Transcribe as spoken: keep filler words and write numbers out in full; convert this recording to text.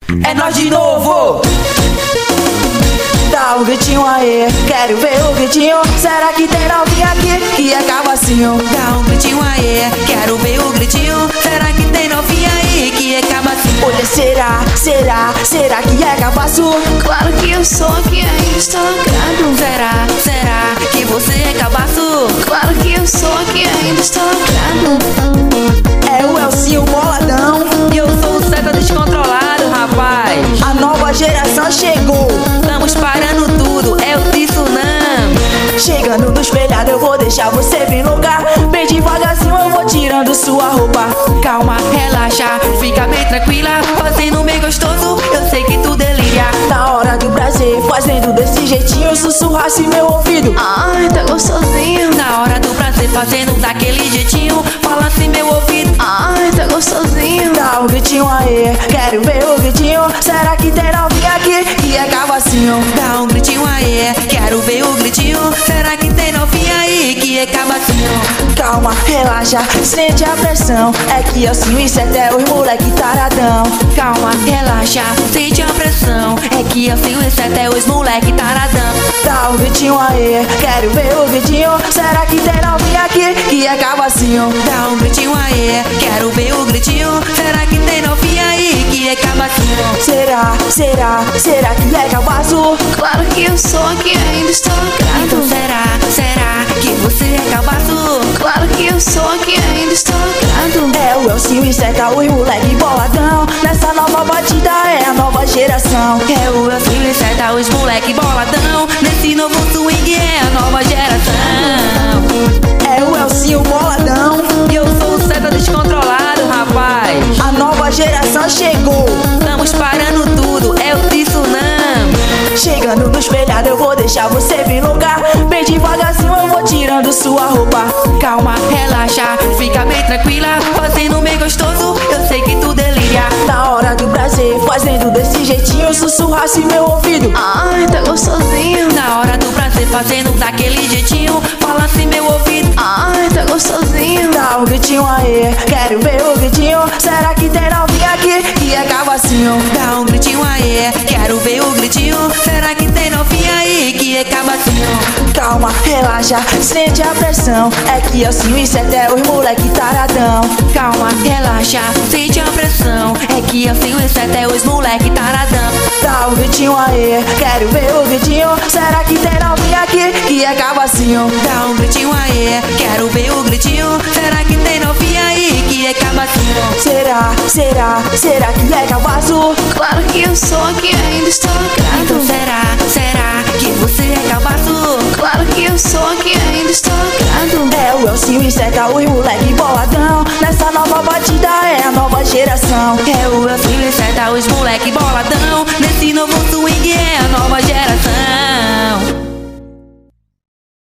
É nós de novo. Dá um gritinho aí, quero ver o gritinho. Será que tem novinha aqui que é cabacinho? Dá um gritinho aí, quero ver o gritinho. Será que tem novinha aí que é cabacinho? Olha, será, será, será que é cabaço? Claro que eu sou, que ainda está lacrado. Será, será que você é cabaço? Claro que eu sou, que ainda está lacrado. É o Elcinho boladão E eu sou o César descontrolado, rapaz. A nova geração chegou. Estamos parando tudo, é o tsunami. Chegando no espelhado eu vou deixar você bem louca. Bem devagarzinho eu vou tirando sua roupa. Calma, relaxa, fica bem tranquila. Fazendo bem gostoso, eu sei que tu delíria. Na hora do prazer, fazendo desse jeitinho, sussurrasse meu ouvido. Ai, tá gostosinho. Na hora do prazer, fazendo daquele jeitinho, fala assim meu ouvido. Ai, tá gostosinho. Dá um gritinho aí, quero ver o gritinho. Será que tem novinha aqui que é cabacinho? Dá um gritinho aí, quero ver o gritinho. Será que tem novinha aí que é cabacinho? Calma, relaxa, sente a pressão. É que assim isso é os moleque taradão. Calma, relaxa, sente a pressão. É que assim isso até os moleque taradão. Dá um gritinho aí, quero ver o gritinho. Será que tem novinha aqui que é cabacinho? Dá um gritinho aí, quero ver o gritinho. Será que tem novinha aí que é cabacinho? Será, será, será que é cabaço? Claro que eu sou, que ainda está Então lacrado. será, será que você é cabaço? Claro que eu sou, que ainda está lacrado. É o Elcinho e Seca, os moleque boladão. Nessa nova batida é a nova geração. É o Elcinho e Seta, os moleque boladão. Nesse novo swing é a nova geração. É o Elcinho boladão E eu sou o Seta descontrolado, rapaz. A nova geração chegou. Estamos parando tudo, é o tsunami. Chegando no espelhado eu vou deixar você bem louca. Bem devagarzinho eu vou tirando sua roupa. Calma, relaxa, fica bem tranquila. Fazendo bem gostoso, eu sei que tu delíria. Na hora do prazer, fazendo desse jeitinho, sussurrasse meu ouvido. Ai, tá gostosinho. Na hora do prazer, fazendo daquele jeitinho, fala assim meu ouvido. Ai, tá gostosinho. Dá um gritinho aí, quero ver o gritinho. Será que tem novinha aqui que é cabacinho? Dá um gritinho aí, quero ver o gritinho. Será que tem novinha aí que é cabacinho? Calma, relaxa, sente a pressão. É que assim isso é os moleque taradão. Calma, relaxa, sente a pressão. É que assim isso até os moleque taradão. Dá um gritinho aí, quero ver o gritinho. Será que tem novinha aqui que é cabacinho? Dá um gritinho aí, quero ver o gritinho. Será que tem novinha aí que é cabacinho? Será, será, será que é cabaço? Claro que eu sou, que ainda está Então lacrado. será, será que você é cabaço? Claro que eu sou, que ainda está lacrado. É o Elcinho e Seca, os moleque boladão. Nessa nova batida é a nova geração. É o Elcinho e Seta, os moleque boladão. Nesse novo swing é a nova geração.